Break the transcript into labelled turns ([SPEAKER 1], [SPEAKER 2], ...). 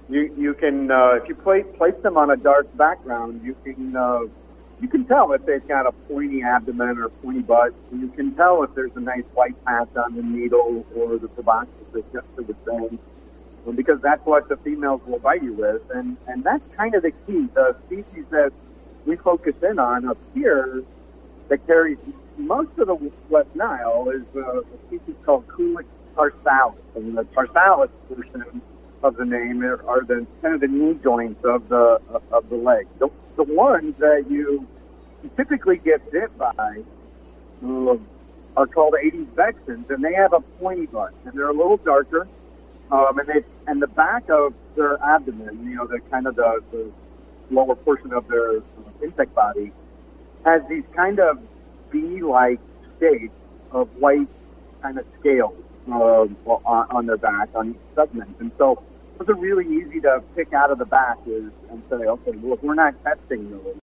[SPEAKER 1] You can if you place them on a dark background, you can tell if they've got a pointy abdomen or pointy butt. You can tell if there's a nice white patch on the needle or the proboscis that's just to the same, because that's what the females will bite you with, and that's kind of the key. The species that we focus in on up here that carries most of the West Nile is a species called Culex tarsalis, and the tarsalis portion of the name are the kind of the knee joints of the leg. The ones that you typically get bit by are called Aedes vexans, and they have a pointy butt, and they're a little darker. And the back of their abdomen, the kind of the lower portion of their insect body, has these kind of bee-like shapes of white kind of scales on their back, on each segment. And so those are really easy to pick out of the back and say, okay, well, if we're not testing those,